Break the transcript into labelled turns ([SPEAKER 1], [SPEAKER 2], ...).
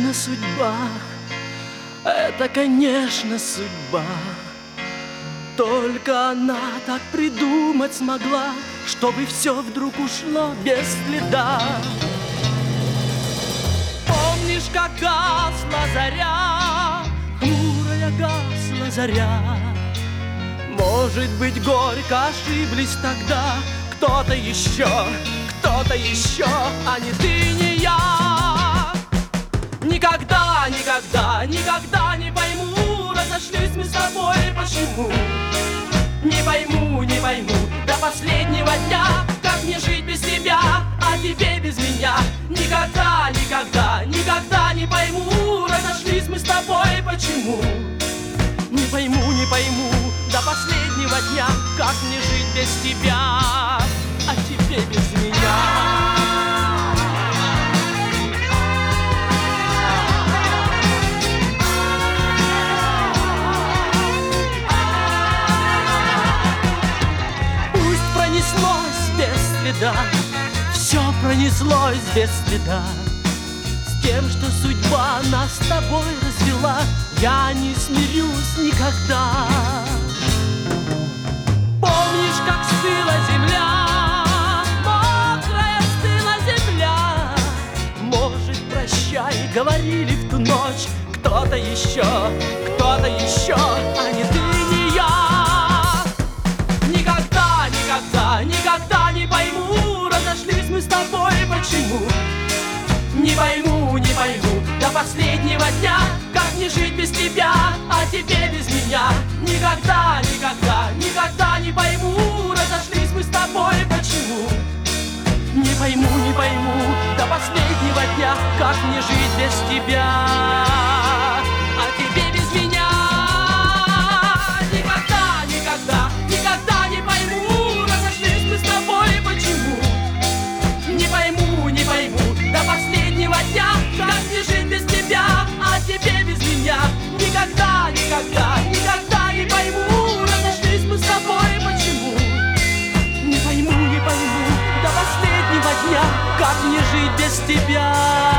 [SPEAKER 1] конечно, судьба. Это, конечно, судьба. Только она так придумать смогла, чтобы все вдруг ушло без следа. Помнишь, как гасла заря, хмурая гасла заря? Может быть, горько ошиблись тогда кто-то еще, а не ты, не я. Никогда, никогда, никогда не пойму, разошлись мы с тобой, почему? Не пойму, не пойму, до последнего дня, как мне жить без тебя, а тебе без меня. Никогда, никогда, никогда не пойму, разошлись мы с тобой, почему? Не пойму, не пойму, до последнего дня, как мне жить без тебя, а тебе без меня. Пронеслось без следа, все пронеслось без следа. С тем, что судьба нас с тобой развела, я не смирюсь никогда. Помнишь, как стыла земля, мокрая стыла земля? Может, прощай, говорили в ту ночь кто-то еще, а не ты, не я. Никогда, никогда, никогда не пойму, разошлись мы с тобой, почему? Не пойму, не пойму, до последнего дня, как мне жить без тебя, а тебе без меня. Никогда, никогда, никогда не пойму, разошлись мы с тобой, почему? Не пойму, не пойму, до последнего дня, как мне жить без тебя, а тебе без меня. Никогда, никогда, никогда не пойму, разошлись мы с тобой, почему? Не пойму, не пойму, до последнего дня, как мне жить без тебя, а тебе без меня. Никогда, никогда, никогда не пойму, разошлись мы с тобой, почему? Не пойму, не пойму, до последнего дня, как мне жить без тебя.